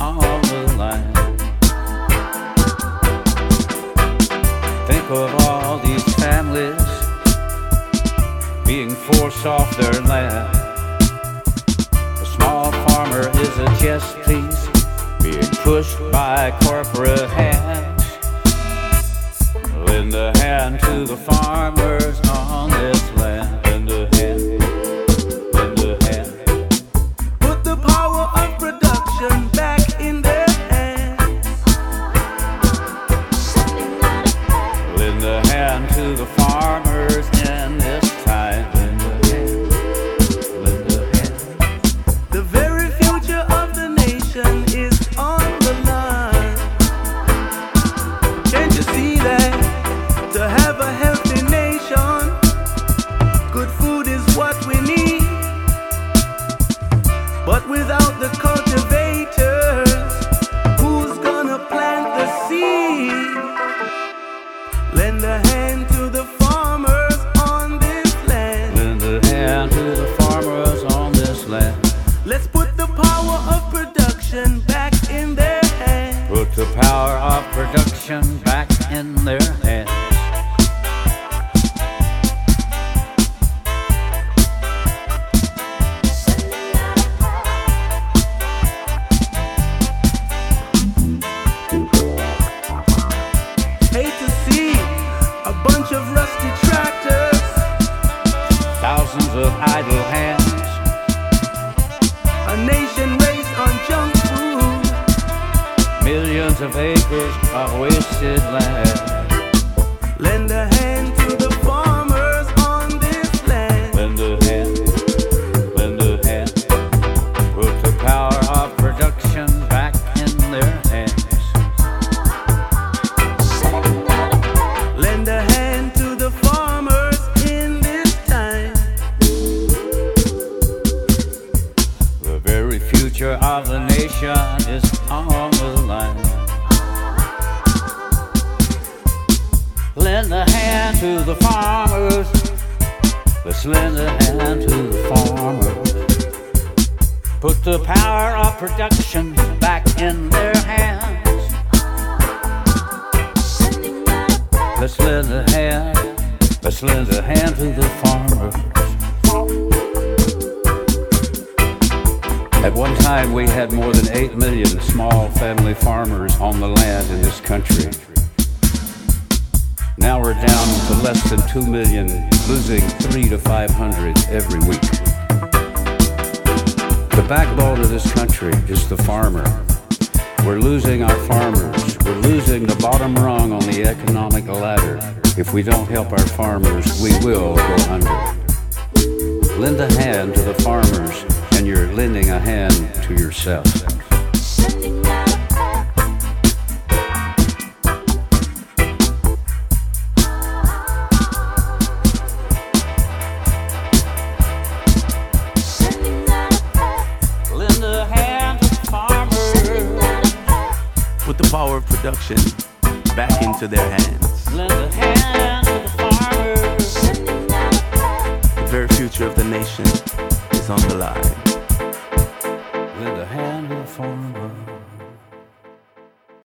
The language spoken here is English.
on the line. Think of all these families being forced off their land. A small farmer is a chess piece being pushed by corporate hands. Lend a hand to the farmers on this land. Lend a hand, lend a hand. Put the power of production back in their hands. Lend a hand to the farmers in this time. Lend a hand, lend a hand. The very future of the nation is on the line. Can't you see that? To have a healthy nation, good food is what we need. But without the cultivators, who's gonna plant the seed? Lend a hand to the farmers on this land. Lend a hand to the farmers on this land. Let's put the power of production back in their hands. Put the power of production back in their hands. Hate to see a bunch of rusty tractors, Thousands of idle hands. a nation raised on junk food. Millions of acres of wasted land. Lend a hand to the farmers on this land. Lend a hand, lend a hand. Put the power of production back in their hands. Lend a hand to the farmers in this time. The very future of the nation is on the line. Lend a hand to the farmers. Let's lend a hand to the farmers. Put the power of production back in their hands. Let's lend a hand. Let's lend a hand to the farmers. At one time, we had more than 8 million small family farmers on the land in this country. Now we're down to less than 2 million, losing 300 to 500 every week. The backbone of this country is the farmer. We're losing our farmers. We're losing the bottom rung on the economic ladder. If we don't help our farmers, we will go under. Lend a hand to the farmers, and you're lending a hand to yourself. Lend a hand to the farmers. Put the power of production back into their hands. Lend a hand to the farmers. The very future of the nation is on the line. Lend a hand to the farmers.